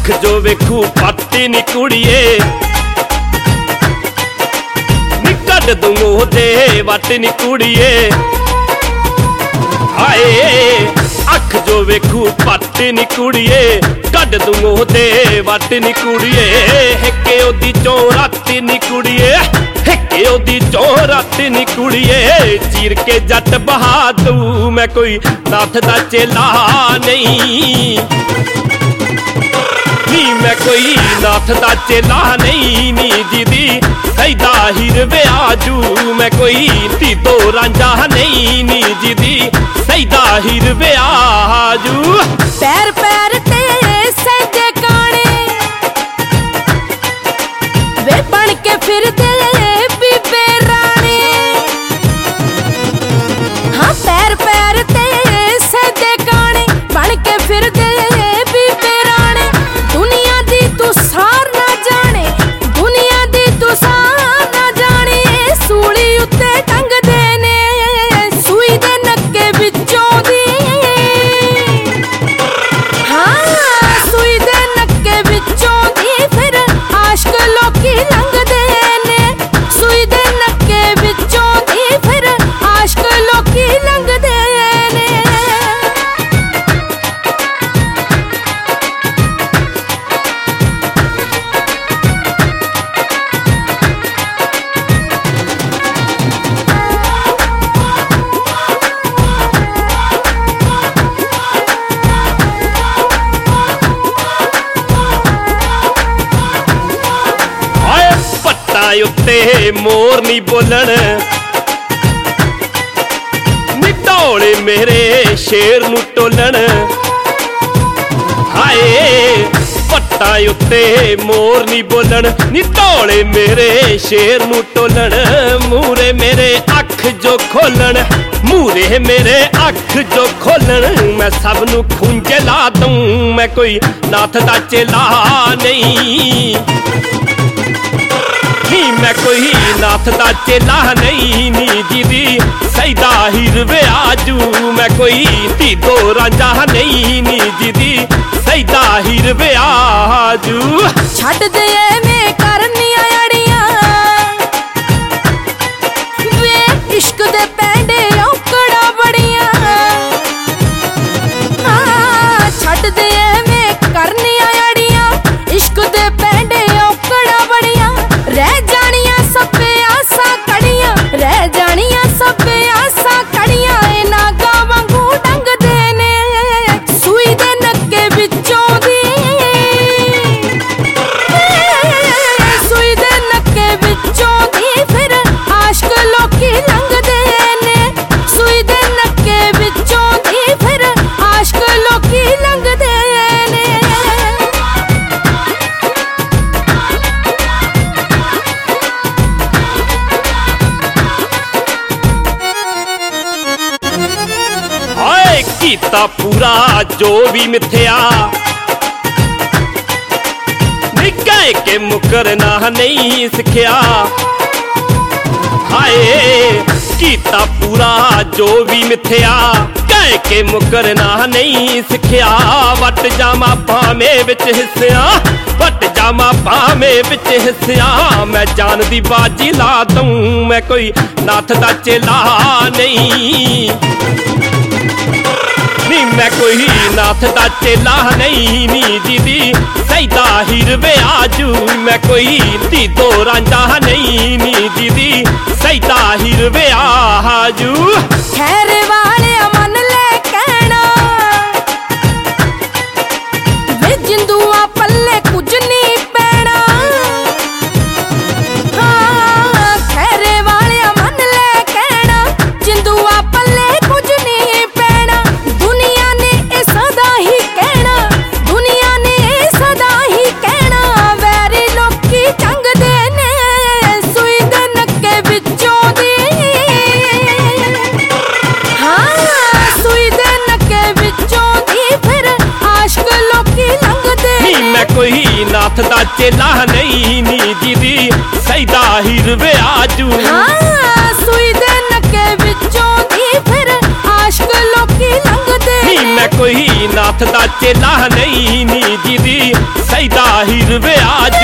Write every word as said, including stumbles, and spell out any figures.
अख जो वेखू पत्ती नी कुड़िए नी कड दूंगो दे वट नी कुड़िए हाय अख जो वेखू पत्ती नी कुड़िए कड दूंगो दे वट नी कुड़िए हिके ओदी चो राती नी कुड़िए हिके ओदी चो राती नी कुड़िए चीर के जट बहा दूं मैं कोई नाथ दा चेला नहीं नी मैं कोई नाथ दा चेला नहीं नी दीदी सईदा हीर व्याजू मैं कोई तीतो रांझा नहीं नी दीदी सईदा हीर व्याजू पैर पैर ते सजे काने वे बन के फिर दे बीबे रानी हाँ पैर पैर ते सजे काने बन के फिर दे बीबे रानी दुनिया दी तू सार ना जाने दुनिया दी तू सार ना जाने सूली उत्ते टंग देने सुई दे नक्के विचों दी हाँ सुई दे नक्के विचों दी फिर आश्क लोकी लंघ देने सुई दे नक्के विचों दी फिर आश्क लोकी लंघ देने उत्ते मोर नी बोलन नी ढोले मेरे शेर नू टोलन हाय पट्टा उत्ते मोर नी बोलन नी ढोले मेरे शेर नू टोलन मूरे मेरे अख जो खोलन मूरे मेरे अख जो खोलन मैं सब नू खूंजे ला दूं मैं कोई नाथ दा चेला नहीं नी मैं कोई नाथ दा चेला नहीं नी दीदी सईदा हीर व्याजू मैं कोई तीतो रांझा नहीं नी दीदी सईदा हीर व्याजू छड़ दे में करनियां अड़ियां वे इश्क दे पैंडे औकड़ा बड़ियां हाँ छड़ दे में करनियां अड़ियां इश्क दे पैंडे औकड़ा बड़ियां रह जानियां सबे आसा कड़ियां रह जानियां सबे आसा कड़ियां ए नागा वांगू डंग देने सुई दे नक्के विचों दी सुई दे नक्के विचों दी फिर आश्क लोकी लंघ देने सुई दे नक्के विचों दी फिर आश्क लोकी लंघ देने कीता पूरा जो भी मिथ्या निकाय के मुकरना नहीं सिखिया हाय कीता पूरा जो भी मिथ्या कह के मुकरना नहीं सिखिया what Jama Bhave which हिस्सिया what Jama भावे विच हिस्सिया मैं जान दी बाजी ला दूं मैं कोई नाथ दा चेला नहीं नी मैं कोई नाथ दा चेला नहीं नी दीदी सईदा हीर व्याजू मैं कोई तीतो रांझा नहीं नी दीदी सईदा हीर व्याजू ठहरे वाले मन ले कहना वे जिंदुआ पल्ले कुछ नहीं पैना हाँ ठहरे वाले मन ले कहना जिंदुआ पल्ले कुछ नहीं पैना दुनिया ने ए सदा ही कहना दुनिया ने ए सदा ही कहना वैरी लोकी टंग देने सुई दे नक्के विचों दी हाँ सुई दे नक्के विचों दी फिर आश्क लोकी लंघ देने मैं कोई नाथ दा चेला नहीं नी दीदी सईदा हीर व्याजू हाँ सुई दे नक्के विचों दी फिर आश्क लोकी लंघ देने मैं कोई नाथ दा चेला नहीं नी दीदी ਹੀਰ ਵੇ ਆ